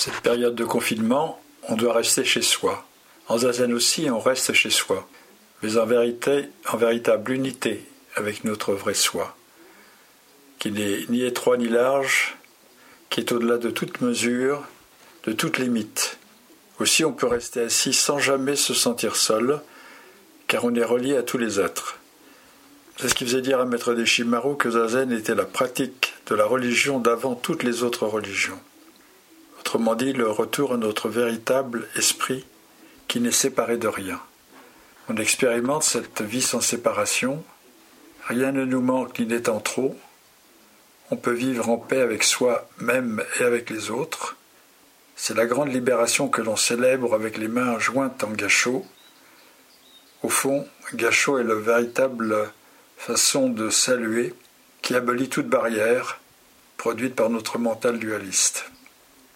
cette période de confinement, on doit rester chez soi. En zazen aussi, on reste chez soi, mais en vérité, en véritable unité avec notre vrai soi, qui n'est ni étroit ni large, qui est au-delà de toute mesure, de toute limite. Aussi, on peut rester assis sans jamais se sentir seul, car on est relié à tous les êtres. C'est ce qui faisait dire à Maître Deshimaru que zazen était la pratique de la religion d'avant toutes les autres religions. Autrement dit, le retour à notre véritable esprit qui n'est séparé de rien. On expérimente cette vie sans séparation, rien ne nous manque ni n'est en trop, on peut vivre en paix avec soi-même et avec les autres. C'est la grande libération que l'on célèbre avec les mains jointes en gassho. Au fond, gassho est la véritable façon de saluer qui abolit toute barrière produite par notre mental dualiste.